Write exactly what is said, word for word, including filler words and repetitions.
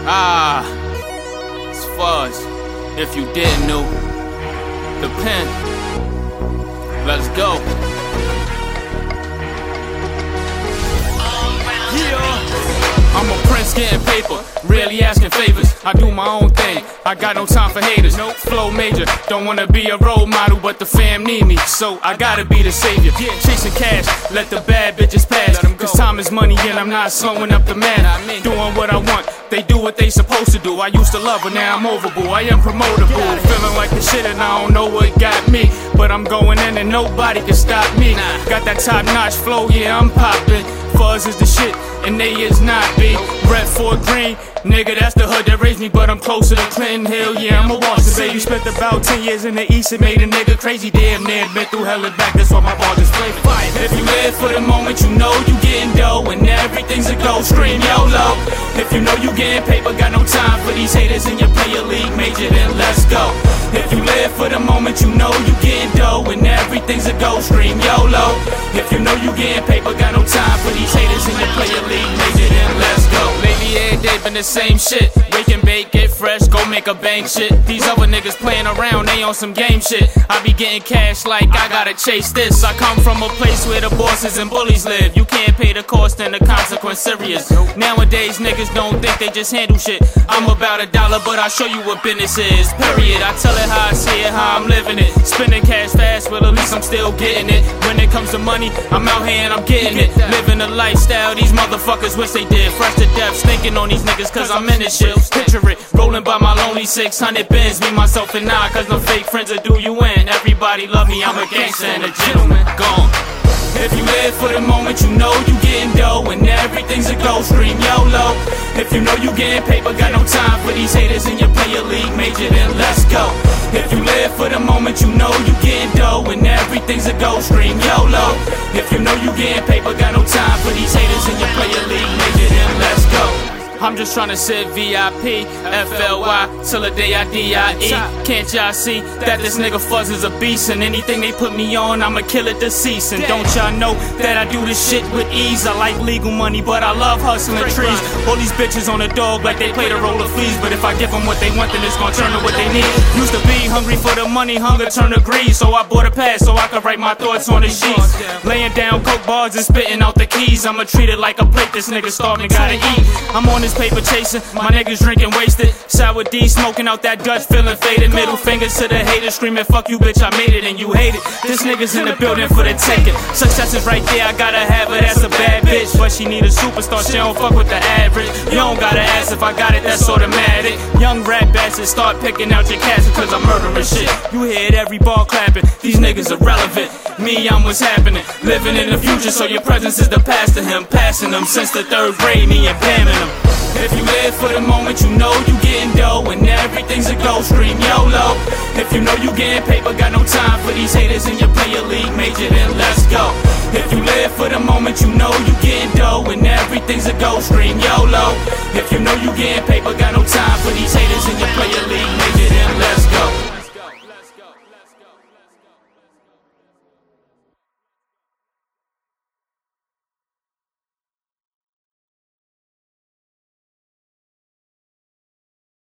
Ah, it's Fuzz. If you didn't know, the pen. Let's go. Yeah, I'm a prince getting paper, rarely asking favors. I do my own thing, I got no time for haters. No flow major, don't wanna be a role model, but the fam need me, so I gotta be the savior. Chasing cash, let the bad bitches pass. Cause time is money and I'm not slowing up the math. Doing what I want, they do what they supposed to do. I used to love her, now I'm overboard, I am promotable. Feeling like the shit and I don't know what got me, but I'm going in and nobody can stop me. Got that top notch flow, yeah I'm poppin'. Fuzz is the shit, and they is not B. Red Fort Green, nigga, that's the hood that raised me, but I'm closer to Clinton Hill, yeah, I'm a Washington baby. Spent about ten years in the East, it made a nigga crazy, damn near been through hell and back, that's why my bars display fire. If you live for the moment, you know you getting dough, and everything's a go, scream YOLO. If you know you getting paper, got no time for these haters, and you play your league major, then let's go. If you live for the moment, you know you getting dough, and everything's a go, scream YOLO. If you know you getting paper, got no time for these haters, and you play your league major, then let's go. Lately every day been the same shit, wake and bake, get fresh, go make a bank shit. These other niggas playing around, they on some game shit. I be getting cash like I gotta chase this. I come from a place where the bosses and bullies live. You can't pay the cost and the consequence serious. Nowadays niggas don't think they just handle shit. I'm about a dollar, but I'll show you what business is, period. I tell it how I see it, how I'm living it. Spending cash fast, well at least I'm still getting it. When it comes to money, I'm out here and I'm getting it. Living a lifestyle these motherfuckers wish they did. Fresh to death, stinking on these niggas cause I'm in this shit. Picture it, rolling by my lonely six hundred Benz. Me, myself and I, cause no fake friends will do you in. Everybody love me, I'm a gangster and a gentleman. Gone. If you live for the moment, you know you getting dough, and everything's a go, scream YOLO. If you know you getting paper, got no time for these haters, and you play your league major, then let's go. If you live for the moment, you know you getting dough, and everything's a go, scream YOLO. If you know you getting paper, got no time for these haters, and you play your league major, then let's go. I'm just tryna sit V I P, F L Y, till the day I D I E. Can't y'all see that this nigga Fuzz is a beast, and anything they put me on, I'ma kill it deceased. And don't y'all know that I do this shit with ease? I like legal money, but I love hustling trees. All these bitches on the dog like they play the role of fleas, but if I give them what they want, then it's gonna turn to what they need. Used to be hungry for the money, hunger turned to greed, so I bought a pad so I could write my thoughts on the sheets. Laying down coke bars and spitting out the keys, I'ma treat it like a plate, this nigga starving, gotta eat. I'm on this paper chasing, my niggas drinking wasted. Sour D smoking out that Dutch, feeling faded. Middle fingers to the haters, screaming fuck you bitch, I made it and you hate it. This nigga's in the building for the taking. Success is right there, I gotta have her, that's a bad bitch. But she need a superstar, she don't fuck with the average. You don't gotta ask if I got it, that's automatic. Young rap bastards start picking out your cats cause I'm murdering shit. You hear it, every ball clapping, these niggas irrelevant. Me, I'm what's happening, living in the future, so your presence is the past to him. Passing them since the third grade, me and Pamming them. If you live for the moment, you know you getting dough, and everything's a go, scream YOLO. If you know you getting paper, got no time for these haters, and you play your league major, then let's go. If you live for the moment, you know you getting dough, and everything's a go, scream YOLO. If you know you getting paper, got no time for these haters, and you play your league major, then